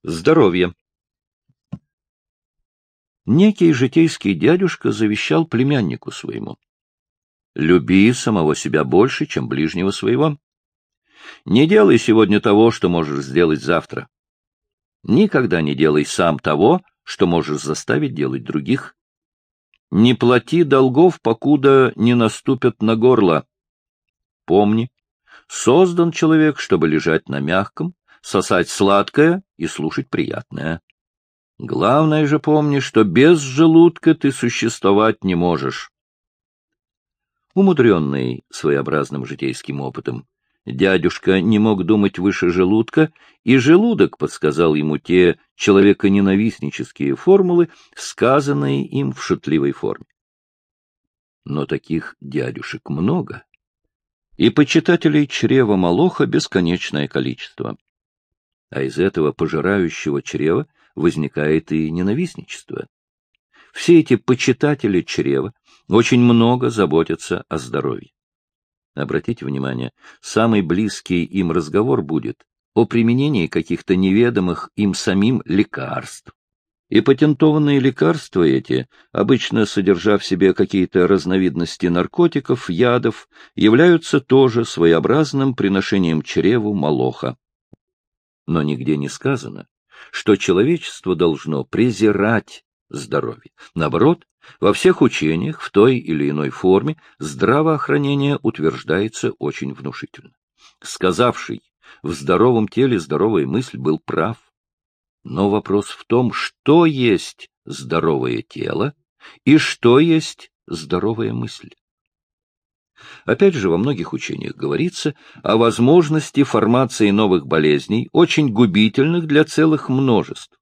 Здоровье. Некий житейский дядюшка завещал племяннику своему: «Люби самого себя больше, чем ближнего своего. Не делай сегодня того, что можешь сделать завтра. Никогда не делай сам того, что можешь заставить делать других. Не плати долгов, покуда не наступят на горло. Помни, создан человек, чтобы лежать на мягком, сосать сладкое и слушать приятное. Главное же помни, что без желудка ты существовать не можешь». Умудренный своеобразным житейским опытом, дядюшка не мог думать выше желудка, и желудок подсказал ему те человеконенавистнические формулы, сказанные им в шутливой форме. Но таких дядюшек много, и почитателей чрева Молоха бесконечное количество. А из этого пожирающего чрева возникает и ненавистничество. Все эти почитатели чрева очень много заботятся о здоровье. Обратите внимание, самый близкий им разговор будет о применении каких-то неведомых им самим лекарств. И патентованные лекарства эти, обычно содержа в себе какие-то разновидности наркотиков, ядов, являются тоже своеобразным приношением чреву Молоха. Но нигде не сказано, что человечество должно презирать здоровье. Наоборот, во всех учениях в той или иной форме здравоохранение утверждается очень внушительно. Сказавший «в здоровом теле здоровая мысль» был прав. Но вопрос в том, что есть здоровое тело и что есть здоровая мысль. Опять же, во многих учениях говорится о возможности формации новых болезней, очень губительных для целых множеств.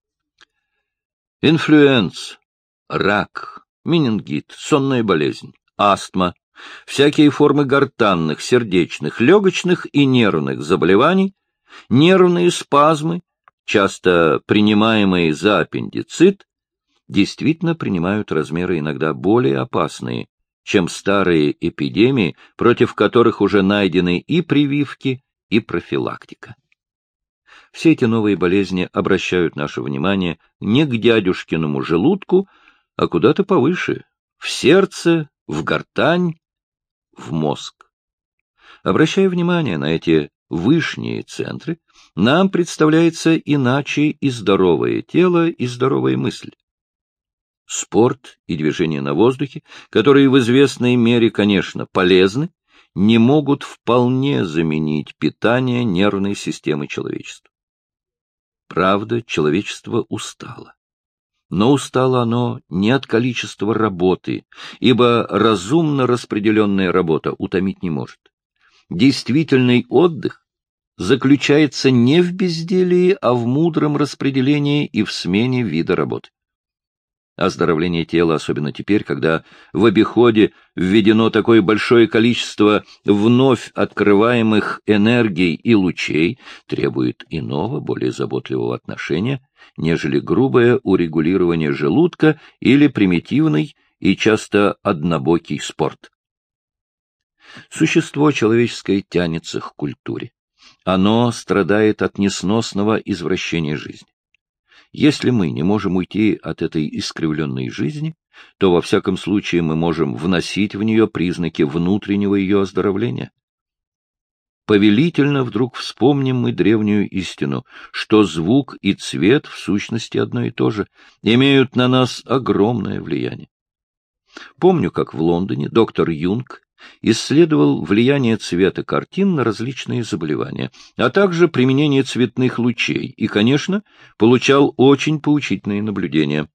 Инфлюенс, рак, менингит, сонная болезнь, астма, всякие формы гортанных, сердечных, легочных и нервных заболеваний, нервные спазмы, часто принимаемые за аппендицит, действительно принимают размеры иногда более опасные, чем старые эпидемии, против которых уже найдены и прививки, и профилактика. Все эти новые болезни обращают наше внимание не к дядюшкиному желудку, а куда-то повыше, в сердце, в гортань, в мозг. Обращая внимание на эти вышние центры, нам представляется иначе и здоровое тело, и здоровая мысль. Спорт и движение на воздухе, которые в известной мере, конечно, полезны, не могут вполне заменить питание нервной системы человечества. Правда, человечество устало. Но устало оно не от количества работы, ибо разумно распределенная работа утомить не может. Действительный отдых заключается не в безделии, а в мудром распределении и в смене вида работы. Оздоровление тела, особенно теперь, когда в обиходе введено такое большое количество вновь открываемых энергий и лучей, требует иного, более заботливого отношения, нежели грубое урегулирование желудка или примитивный и часто однобокий спорт. Существо человеческое тянется к культуре. Оно страдает от несносного извращения жизни. Если мы не можем уйти от этой искривленной жизни, то во всяком случае мы можем вносить в нее признаки внутреннего ее оздоровления. Повелительно вдруг вспомним мы древнюю истину, что звук и цвет в сущности одно и то же, имеют на нас огромное влияние. Помню, как в Лондоне доктор Юнг исследовал влияние цвета картин на различные заболевания, а также применение цветных лучей и, конечно, получал очень поучительные наблюдения.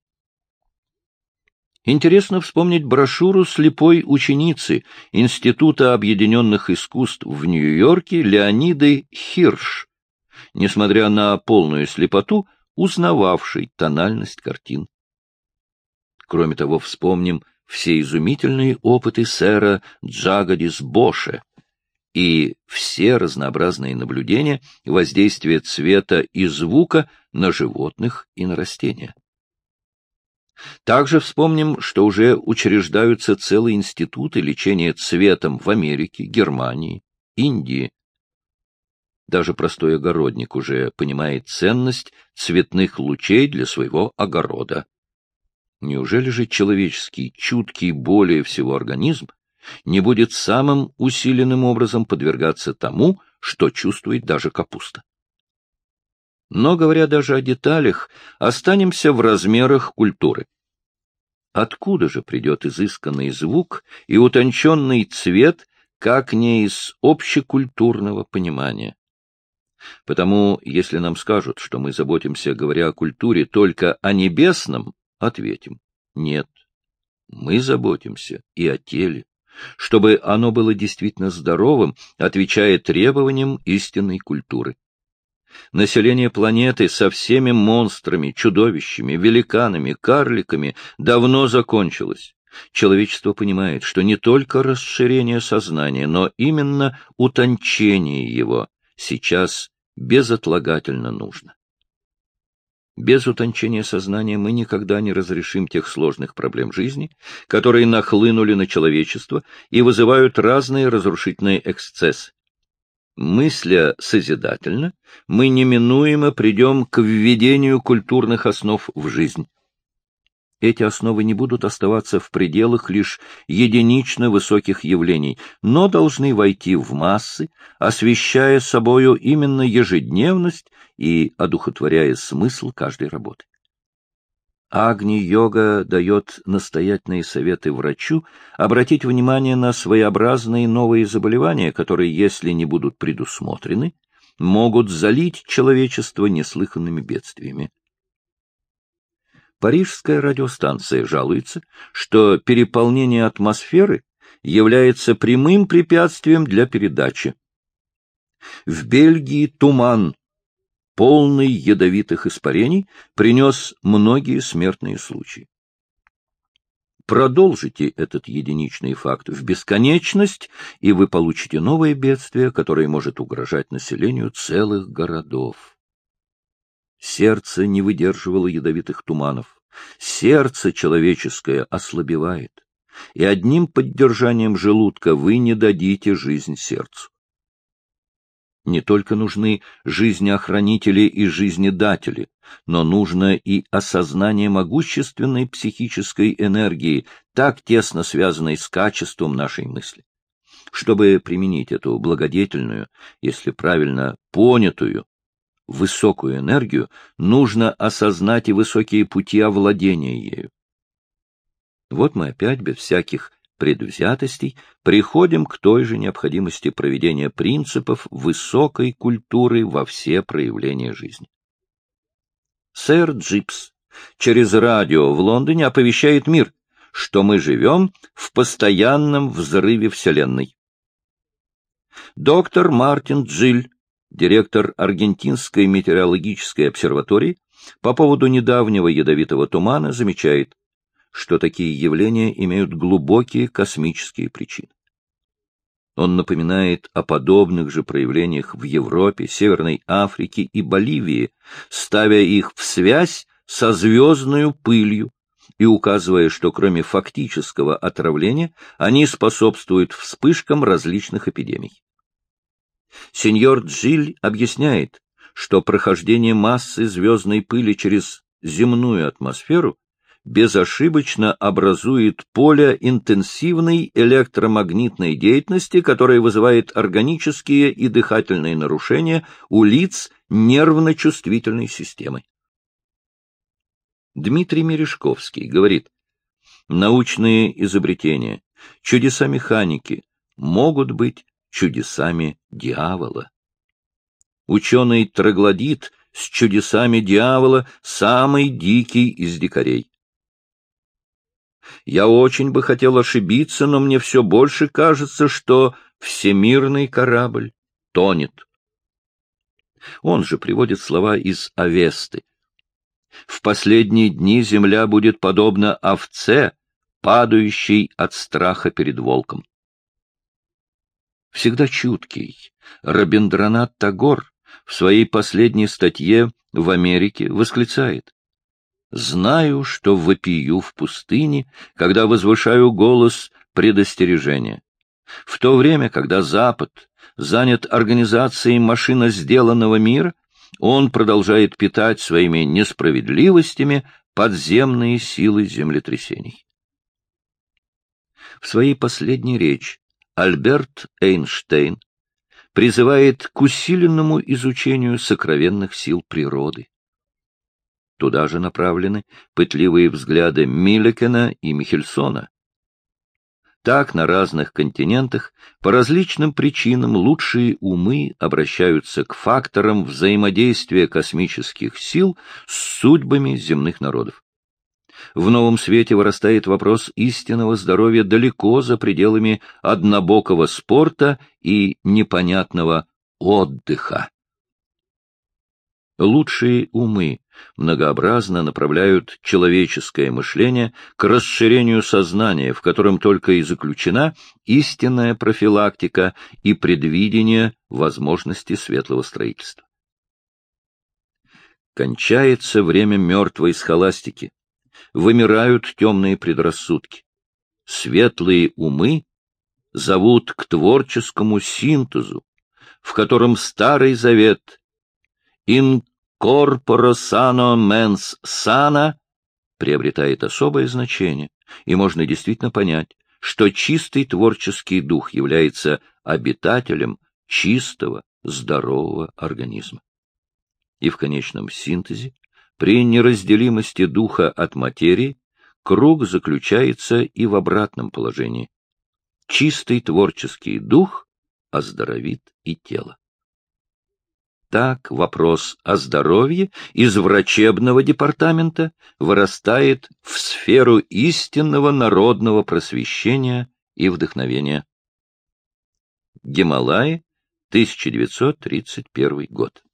Интересно вспомнить брошюру слепой ученицы Института объединенных искусств в Нью-Йорке Леониды Хирш, несмотря на полную слепоту, узнававшей тональность картин. Кроме того, вспомним все изумительные опыты сэра Джагадис Боше и все разнообразные наблюдения воздействия цвета и звука на животных и на растения. Также вспомним, что уже учреждаются целые институты лечения цветом в Америке, Германии, Индии. Даже простой огородник уже понимает ценность цветных лучей для своего огорода. Неужели же человеческий, чуткий более всего организм не будет самым усиленным образом подвергаться тому, что чувствует даже капуста? Но, говоря даже о деталях, останемся в размерах культуры. Откуда же придет изысканный звук и утонченный цвет, как не из общекультурного понимания? Потому, если нам скажут, что мы заботимся, говоря о культуре, только о небесном, ответим: нет, мы заботимся и о теле, чтобы оно было действительно здоровым, отвечая требованиям истинной культуры. Население планеты со всеми монстрами, чудовищами, великанами, карликами давно закончилось. Человечество понимает, что не только расширение сознания, но именно утончение его сейчас безотлагательно нужно. Без утончения сознания мы никогда не разрешим тех сложных проблем жизни, которые нахлынули на человечество и вызывают разные разрушительные эксцессы. Мысля созидательно, мы неминуемо придем к введению культурных основ в жизнь. Эти основы не будут оставаться в пределах лишь единично высоких явлений, но должны войти в массы, освещая собою именно ежедневность и одухотворяя смысл каждой работы. Агни-йога дает настоятельные советы врачу обратить внимание на своеобразные новые заболевания, которые, если не будут предусмотрены, могут залить человечество неслыханными бедствиями. Парижская радиостанция жалуется, что переполнение атмосферы является прямым препятствием для передачи. В Бельгии туман, полный ядовитых испарений, принес многие смертные случаи. Продолжите этот единичный факт в бесконечность, и вы получите новое бедствие, которое может угрожать населению целых городов. Сердце не выдерживало ядовитых туманов. Сердце человеческое ослабевает, и одним поддержанием желудка вы не дадите жизнь сердцу. Не только нужны жизнеохранители и жизнедатели, но нужно и осознание могущественной психической энергии, так тесно связанной с качеством нашей мысли. Чтобы применить эту благодетельную, если правильно понятую, высокую энергию, нужно осознать и высокие пути овладения ею. Вот мы опять, без всяких предвзятостей, приходим к той же необходимости проведения принципов высокой культуры во все проявления жизни. Сэр Джипс через радио в Лондоне оповещает мир, что мы живем в постоянном взрыве Вселенной. Доктор Мартин Джиль, директор Аргентинской метеорологической обсерватории, по поводу недавнего ядовитого тумана замечает, что такие явления имеют глубокие космические причины. Он напоминает о подобных же проявлениях в Европе, Северной Африке и Боливии, ставя их в связь со звездной пылью и указывая, что кроме фактического отравления они способствуют вспышкам различных эпидемий. Сеньор Джиль объясняет, что прохождение массы звездной пыли через земную атмосферу безошибочно образует поле интенсивной электромагнитной деятельности, которая вызывает органические и дыхательные нарушения у лиц нервно-чувствительной системы. Дмитрий Мережковский говорит: научные изобретения, чудеса механики могут быть чудесами дьявола. Ученый троглодит с чудесами дьявола самый дикий из дикарей. Я очень бы хотел ошибиться, но мне все больше кажется, что всемирный корабль тонет. Он же приводит слова из Авесты. В последние дни земля будет подобна овце, падающей от страха перед волком. Всегда чуткий Рабиндранат Тагор в своей последней статье в Америке восклицает: «Знаю, что вопию в пустыне, когда возвышаю голос предостережения. В то время, когда Запад занят организацией машиносделанного мира, он продолжает питать своими несправедливостями подземные силы землетрясений. В своей последней речи Альберт Эйнштейн призывает к усиленному изучению сокровенных сил природы. Туда же направлены пытливые взгляды Миллекена и Михельсона. Так на разных континентах по различным причинам лучшие умы обращаются к факторам взаимодействия космических сил с судьбами земных народов. В новом свете вырастает вопрос истинного здоровья далеко за пределами однобокого спорта и непонятного отдыха. Лучшие умы многообразно направляют человеческое мышление к расширению сознания, в котором только и заключена истинная профилактика и предвидение возможности светлого строительства. Кончается время мертвой схоластики, вымирают темные предрассудки. Светлые умы зовут к творческому синтезу, в котором Старый Завет «in corpore sano mens sana» приобретает особое значение, и можно действительно понять, что чистый творческий дух является обитателем чистого, здорового организма. И в конечном синтезе, при неразделимости духа от материи, круг заключается и в обратном положении. Чистый творческий дух оздоровит и тело. Так вопрос о здоровье из врачебного департамента вырастает в сферу истинного народного просвещения и вдохновения. Гималаи, 1931 год.